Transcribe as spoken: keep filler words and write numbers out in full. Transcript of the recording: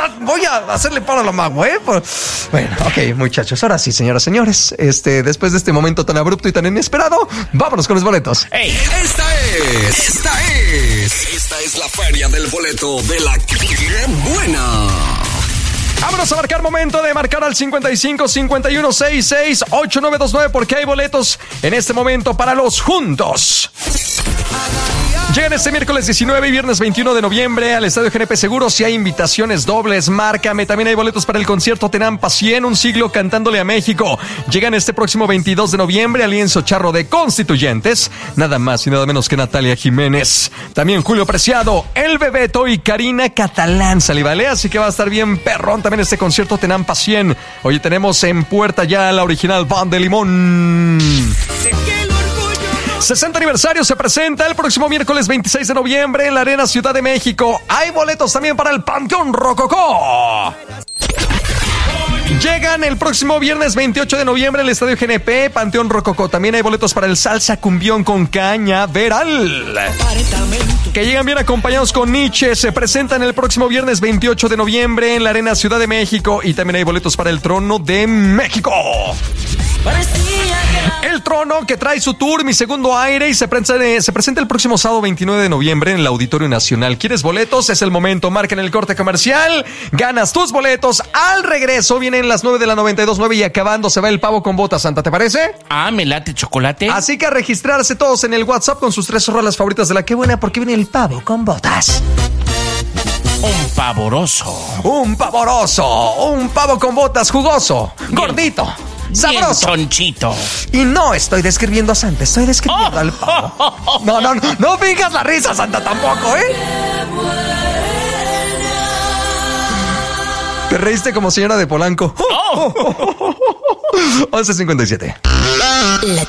voy a hacerle paro a la mago, ¿eh? Por... Bueno, ok, muchachos. Ahora sí, señoras, señores. Este, después de este momento tan abrupto y tan inesperado, vámonos con los boletos. Ey. Esta es, esta es, esta es la feria del boleto de la que buena. Vámonos a marcar momento de marcar al cincuenta y cinco, cincuenta y uno, sesenta y seis, ochenta y nueve veintinueve porque hay boletos en este momento para los juntos. Llegan este miércoles diecinueve y viernes veintiuno de noviembre al Estadio G N P Seguros y hay invitaciones dobles. Márcame. También hay boletos para el concierto Tenampa cien, un siglo cantándole a México. Llegan este próximo veintidós de noviembre al lienzo charro de Constituyentes. Nada más y nada menos que Natalia Jiménez. También Julio Preciado, El Bebeto y Karina Catalán. Salivale, así que va a estar bien perrón también este concierto Tenampa cien. Hoy tenemos en puerta ya la original Banda de Limón. sesenta aniversario se presenta el próximo miércoles veintiséis de noviembre en la Arena Ciudad de México. Hay boletos también para el Panteón Rococó. Llegan el próximo viernes veintiocho de noviembre al Estadio G N P, Panteón Rococó. También hay boletos para el Salsa Cumbión con Cañaveral, que llegan bien acompañados con Nietzsche. Se presentan el próximo viernes veintiocho de noviembre en la Arena Ciudad de México. Y también hay boletos para el Trono de México. El Trono, que trae su tour, Mi Segundo Aire, y se presenta, se presenta el próximo sábado veintinueve de noviembre en el Auditorio Nacional. ¿Quieres boletos? Es el momento. Marca en el corte comercial. Ganas tus boletos. Al regreso vienen las nueve de la noventa y dos punto nueve y acabando se va el Pavo con Botas, Santa. ¿Te parece? Ah, me late chocolate. Así que a registrarse todos en el WhatsApp con sus tres rolas favoritas de la que buena, porque viene el Pavo con Botas. Un pavoroso. Un pavoroso. Un pavo con botas jugoso. Bien. Gordito. Sabroso. Bien chonchito. Y no estoy describiendo a Santa, estoy describiendo oh, al pavo. Oh, oh, oh. No, no, no, no finjas la risa, Santa, tampoco, ¿eh? Te reíste como señora de Polanco. Oh. once cincuenta y siete.